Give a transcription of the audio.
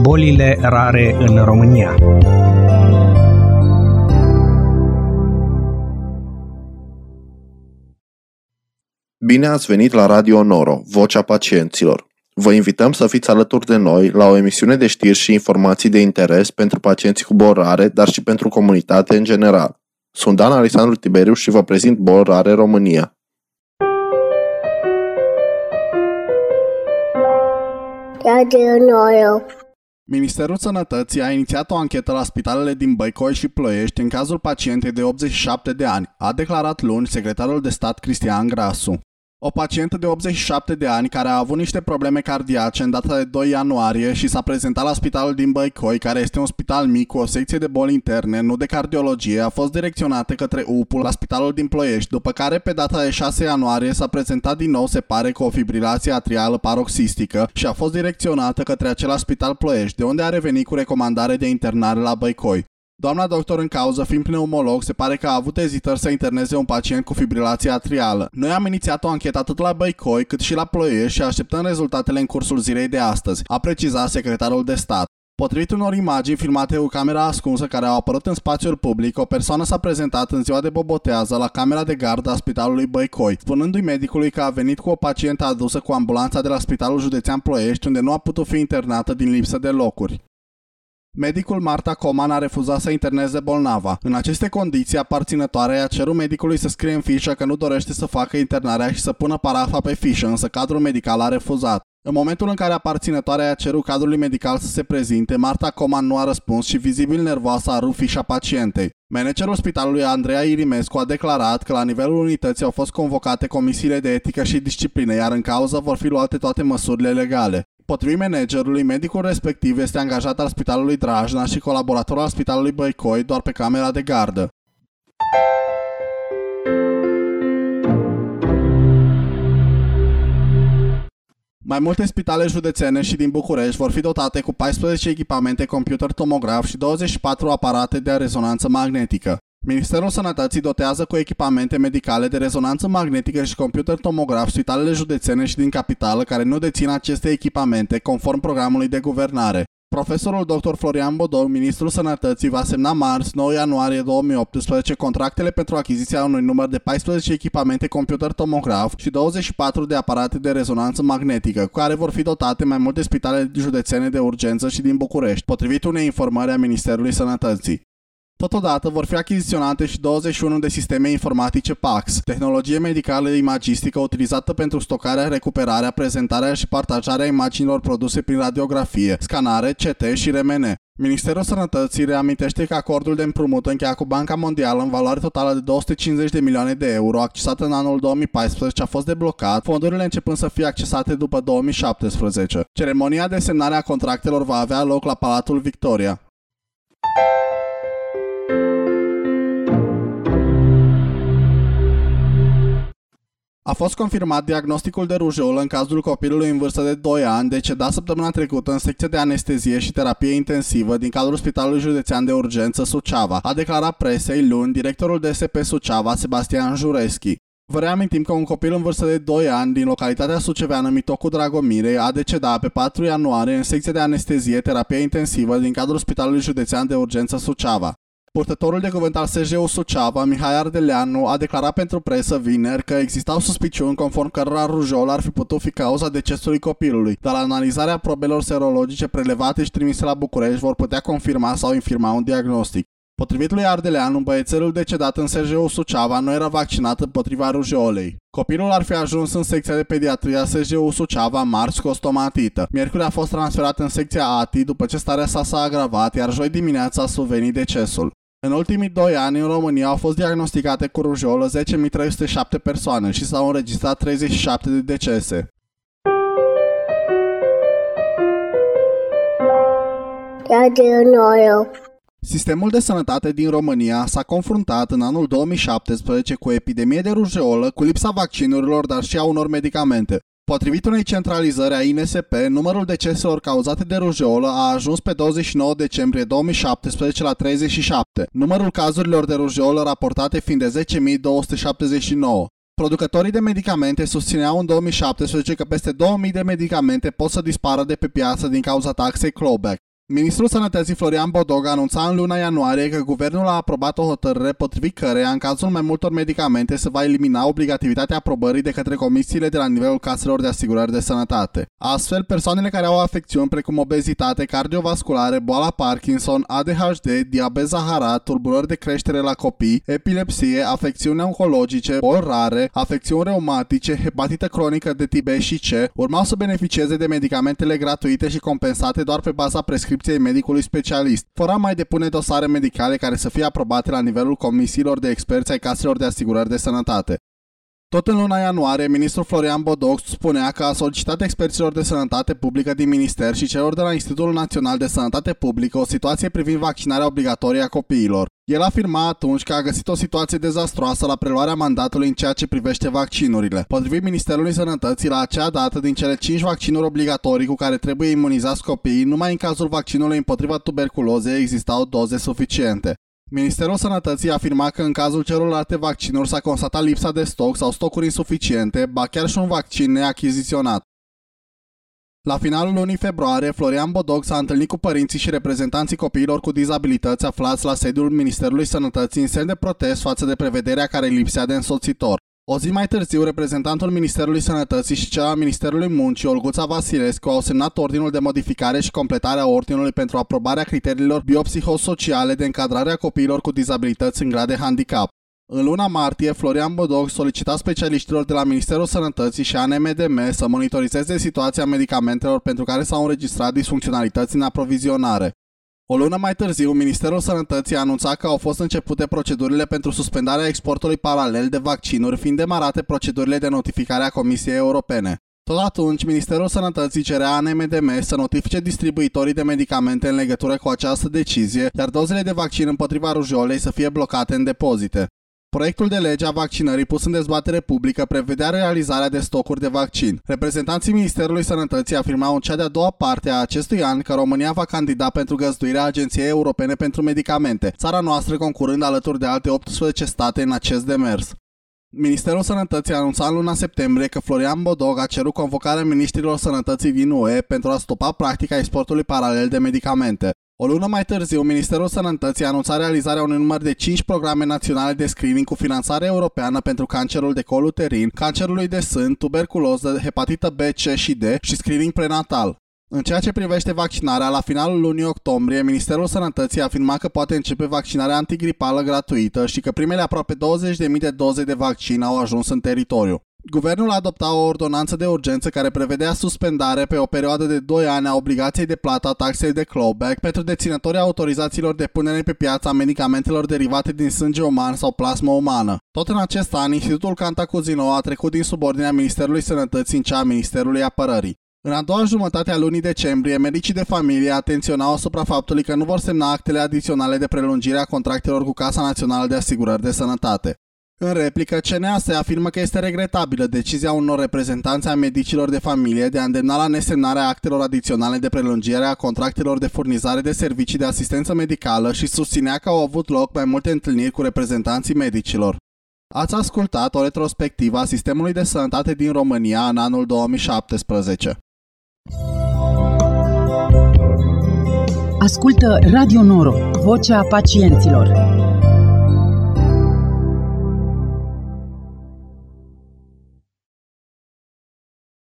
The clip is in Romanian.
Bolile rare în România. Bine ați venit la Radio Noro, Vocea Pacienților. Vă invităm să fiți alături de noi la o emisiune de știri și informații de interes pentru pacienții cu boli rare, dar și pentru comunitate în general. Sunt Dan Alexandru Tiberiu și vă prezint Boli Rare România. Radio Noro. Ministerul Sănătății a inițiat o anchetă la spitalele din Băicoi și Ploiești în cazul pacientei de 87 de ani, a declarat luni secretarul de stat Cristian Grasu. O pacientă de 87 de ani care a avut niște probleme cardiace în data de 2 ianuarie și s-a prezentat la spitalul din Băicoi, care este un spital mic cu o secție de boli interne, nu de cardiologie, a fost direcționată către UPU la spitalul din Ploiești, după care pe data de 6 ianuarie s-a prezentat din nou, se pare, cu o fibrilație atrială paroxistică și a fost direcționată către același spital Ploiești, de unde a revenit cu recomandare de internare la Băicoi. Doamna doctor în cauză, fiind pneumolog, se pare că a avut ezitări să interneze un pacient cu fibrilație atrială. Noi am inițiat o anchetă atât la Băicoi cât și la Ploiești și așteptăm rezultatele în cursul zilei de astăzi, a precizat secretarul de stat. Potrivit unor imagini filmate cu camera ascunsă care au apărut în spațiul public, o persoană s-a prezentat în ziua de bobotează la camera de gardă a spitalului Băicoi, spunându-i medicului că a venit cu o pacientă adusă cu ambulanța de la Spitalul Județean Ploiești, unde nu a putut fi internată din lipsă de locuri. Medicul Marta Coman a refuzat să interneze bolnava. În aceste condiții, aparținătoarea i-a cerut medicului să scrie în fișă că nu dorește să facă internarea și să pună parafa pe fișă, însă cadrul medical a refuzat. În momentul în care aparținătoarea i-a cerut cadrului medical să se prezinte, Marta Coman nu a răspuns și vizibil nervoasă a rupt fișa pacientei. Managerul spitalului Andreea Irimescu a declarat că la nivelul unității au fost convocate comisiile de etică și disciplină, iar în cauză vor fi luate toate măsurile legale. Potrivit managerului, medicul respectiv este angajat al Spitalului Drajna și colaborator al Spitalului Băicoi doar pe camera de gardă. Mai multe spitale județene și din București vor fi dotate cu 14 echipamente computer tomograf și 24 aparate de rezonanță magnetică. Ministerul Sănătății dotează cu echipamente medicale de rezonanță magnetică și computer tomograf spitalele județene și din capitală care nu dețin aceste echipamente, conform programului de guvernare. Profesorul dr. Florian Bodou, ministrul Sănătății, va semna marți, 9 ianuarie 2018, contractele pentru achiziția unui număr de 14 echipamente computer tomograf și 24 de aparate de rezonanță magnetică, cu care vor fi dotate mai multe spitale județene de urgență și din București, potrivit unei informări a Ministerului Sănătății. Totodată vor fi achiziționate și 21 de sisteme informatice PACS, tehnologie medicală imagistică utilizată pentru stocarea, recuperarea, prezentarea și partajarea imaginilor produse prin radiografie, scanare, CT și RMN. Ministerul Sănătății reamintește că acordul de împrumut încheiat cu Banca Mondială în valoare totală de 250 de milioane de euro, accesat în anul 2014, a fost deblocat, fondurile începând să fie accesate după 2017. Ceremonia de semnare a contractelor va avea loc la Palatul Victoria. A fost confirmat diagnosticul de rujeolă în cazul copilului în vârstă de 2 ani, decedat săptămâna trecută în secția de anestezie și terapie intensivă din cadrul Spitalului Județean de Urgență Suceava, a declarat presei luni directorul DSP Suceava, Sebastian Jureschi. Vă reamintim că un copil în vârstă de 2 ani din localitatea suceveană Mitocu Dragomirei a decedat pe 4 ianuarie în secția de anestezie, terapie intensivă din cadrul Spitalului Județean de Urgență Suceava. Purtătorul de cuvânt al SJU Suceava, Mihai Ardeleanu, a declarat pentru presă vineri că existau suspiciuni conform cărora rujeola ar fi putut fi cauza decesului copilului, dar la analizarea probelor serologice prelevate și trimise la București vor putea confirma sau infirma un diagnostic. Potrivit lui Ardeleanu, băiețelul decedat în SJU Suceava nu era vaccinat împotriva rujeolei. Copilul ar fi ajuns în secția de pediatrie a SJU Suceava marți cu o stomatită. Miercuri a fost transferat în secția ATI după ce starea sa s-a agravat, iar joi dimineața a survenit decesul. În ultimii 2 ani, în România au fost diagnosticate cu rujeolă 10.307 persoane și s-au înregistrat 37 de decese. Radio Noro. Sistemul de sănătate din România s-a confruntat în anul 2017 cu o epidemie de rujeolă, cu lipsa vaccinurilor, dar și a unor medicamente. Potrivit unei centralizări a INSP, numărul deceselor cauzate de rujeolă a ajuns pe 29 decembrie 2017 la 37, numărul cazurilor de rujeolă raportate fiind de 10.279. Producătorii de medicamente susțineau în 2017 că peste 2000 de medicamente pot să dispară de pe piață din cauza taxei clawback. Ministrul Sănătății Florian Bodog anunța în luna ianuarie că guvernul a aprobat o hotărâre potrivit căreia, în cazul mai multor medicamente, se va elimina obligativitatea aprobării de către comisiile de la nivelul caselor de asigurări de sănătate. Astfel, persoanele care au afecțiuni precum obezitate cardiovasculare, boala Parkinson, ADHD, diabet zaharat, tulburări de creștere la copii, epilepsie, afecțiuni oncologice, boli rare, afecțiuni reumatice, hepatită cronică de tip B și C, urmau să beneficieze de medicamentele gratuite și compensate doar pe baza prescripției medicului specialist, fără a mai depune dosare medicale care să fie aprobate la nivelul comisiilor de experți ai caselor de asigurări de sănătate. Tot în luna ianuarie, ministrul Florian Bodog spunea că a solicitat experților de sănătate publică din minister și celor de la Institutul Național de Sănătate Publică o situație privind vaccinarea obligatorie a copiilor. El afirma atunci că a găsit o situație dezastroasă la preluarea mandatului în ceea ce privește vaccinurile. Potrivit Ministerului Sănătății, la acea dată, din cele 5 vaccinuri obligatorii cu care trebuie imunizați copiii, numai în cazul vaccinului împotriva tuberculozei existau doze suficiente. Ministerul Sănătății afirma că în cazul celorlalte vaccinuri s-a constatat lipsa de stoc sau stocuri insuficiente, ba chiar și un vaccin neachiziționat. La finalul lunii februarie, Florian Bodog s-a întâlnit cu părinții și reprezentanții copiilor cu dizabilități aflați la sediul Ministerului Sănătății în semn de protest față de prevederea care lipsea de însoțitor. O zi mai târziu, reprezentantul Ministerului Sănătății și cel al Ministerului Muncii, Olguța Vasilescu, au semnat ordinul de modificare și completare a ordinului pentru aprobarea criteriilor biopsihosociale de încadrare a copiilor cu dizabilități în grad de handicap. În luna martie, Florian Bodog solicita specialiștilor de la Ministerul Sănătății și ANMDM să monitorizeze situația medicamentelor pentru care s-au înregistrat disfuncționalități în aprovizionare. O lună mai târziu, Ministerul Sănătății anunța că au fost începute procedurile pentru suspendarea exportului paralel de vaccinuri, fiind demarate procedurile de notificare a Comisiei Europene. Tot atunci, Ministerul Sănătății cerea ANMDM să notifice distribuitorii de medicamente în legătură cu această decizie, iar dozele de vaccin împotriva rujolei să fie blocate în depozite. Proiectul de lege a vaccinării pus în dezbatere publică prevedea realizarea de stocuri de vaccin. Reprezentanții Ministerului Sănătății afirmau în cea de-a doua parte a acestui an că România va candida pentru găzduirea Agenției Europene pentru Medicamente, țara noastră concurând alături de alte 18 state în acest demers. Ministerul Sănătății anunța în luna septembrie că Florian Bodog a cerut convocarea ministrilor sănătății din UE pentru a stopa practica exportului paralel de medicamente. O lună mai târziu, Ministerul Sănătății anunța realizarea unui număr de 5 programe naționale de screening cu finanțare europeană pentru cancerul de col uterin, cancerului de sân, tuberculoză, hepatită B, C și D și screening prenatal. În ceea ce privește vaccinarea, la finalul lunii octombrie, Ministerul Sănătății afirma că poate începe vaccinarea antigripală gratuită și că primele aproape 20.000 de doze de vaccin au ajuns în teritoriu. Guvernul a adoptat o ordonanță de urgență care prevedea suspendare pe o perioadă de 2 ani a obligației de plată a taxei de clawback pentru deținătorii autorizațiilor de punere pe piață a medicamentelor derivate din sânge uman sau plasmă umană. Tot în acest an, Institutul Cantacuzino a trecut din subordinea Ministerului Sănătății în cea a Ministerului Apărării. În a doua jumătate a lunii decembrie, medicii de familie atenționau asupra faptului că nu vor semna actele adiționale de prelungire a contractelor cu Casa Națională de Asigurări de Sănătate. În replică, CNAS afirmă că este regretabilă decizia unor reprezentanți ai medicilor de familie de a îndemna la nesemnarea actelor adiționale de prelungire a contractelor de furnizare de servicii de asistență medicală și susținea că au avut loc mai multe întâlniri cu reprezentanții medicilor. Ați ascultat o retrospectivă a sistemului de sănătate din România în anul 2017. Ascultă Radio Noro, vocea pacienților.